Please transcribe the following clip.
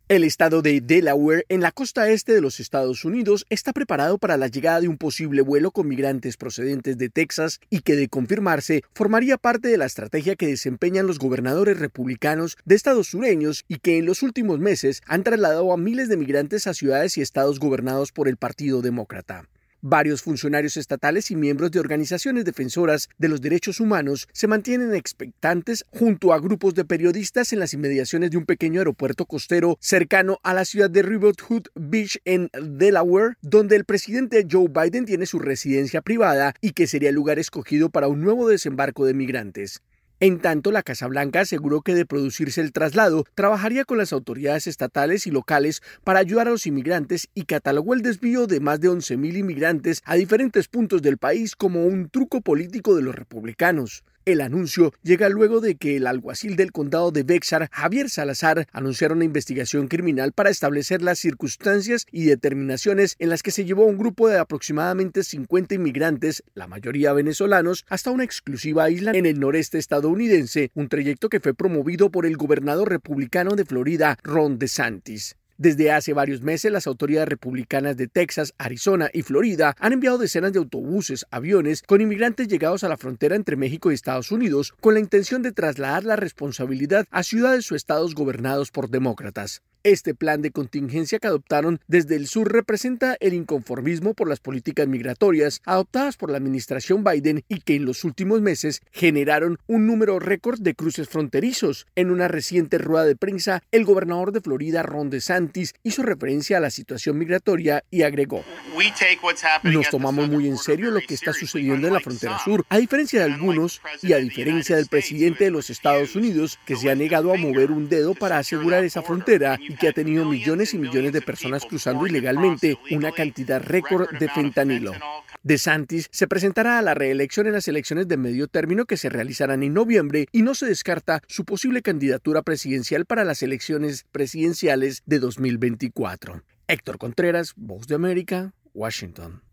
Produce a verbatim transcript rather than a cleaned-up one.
El estado de Delaware, en la costa este de los Estados Unidos, está preparado para la llegada de un posible vuelo con migrantes procedentes de Texas y que, de confirmarse, formaría parte de la estrategia que desempeñan los gobernadores republicanos de estados sureños y que en los últimos meses han trasladado a miles de migrantes a ciudades y estados gobernados por el Partido Demócrata. Varios funcionarios estatales y miembros de organizaciones defensoras de los derechos humanos se mantienen expectantes junto a grupos de periodistas en las inmediaciones de un pequeño aeropuerto costero cercano a la ciudad de River Hood Beach en Delaware, donde el presidente Joe Biden tiene su residencia privada y que sería el lugar escogido para un nuevo desembarco de migrantes. En tanto, la Casa Blanca aseguró que, de producirse el traslado, trabajaría con las autoridades estatales y locales para ayudar a los inmigrantes y catalogó el desvío de más de once mil inmigrantes a diferentes puntos del país como un truco político de los republicanos. El anuncio llega luego de que el alguacil del condado de Bexar, Javier Salazar, anunciara una investigación criminal para establecer las circunstancias y determinaciones en las que se llevó a un grupo de aproximadamente cincuenta inmigrantes, la mayoría venezolanos, hasta una exclusiva isla en el noreste estadounidense, un trayecto que fue promovido por el gobernador republicano de Florida, Ron DeSantis. Desde hace varios meses, las autoridades republicanas de Texas, Arizona y Florida han enviado decenas de autobuses, aviones con inmigrantes llegados a la frontera entre México y Estados Unidos con la intención de trasladar la responsabilidad a ciudades o estados gobernados por demócratas. Este plan de contingencia que adoptaron desde el sur representa el inconformismo por las políticas migratorias adoptadas por la administración Biden y que en los últimos meses generaron un número récord de cruces fronterizos. En una reciente rueda de prensa, el gobernador de Florida, Ron DeSantis, hizo referencia a la situación migratoria y agregó: "Nos tomamos muy en serio lo que está sucediendo en la frontera sur, a diferencia de algunos y a diferencia del presidente de los Estados Unidos, que se ha negado a mover un dedo para asegurar esa frontera y que ha tenido millones y millones de personas cruzando ilegalmente una cantidad récord de fentanilo". DeSantis se presentará a la reelección en las elecciones de medio término que se realizarán en noviembre y no se descarta su posible candidatura presidencial para las elecciones presidenciales de dos mil veinticuatro. Héctor Contreras, Voz de América, Washington.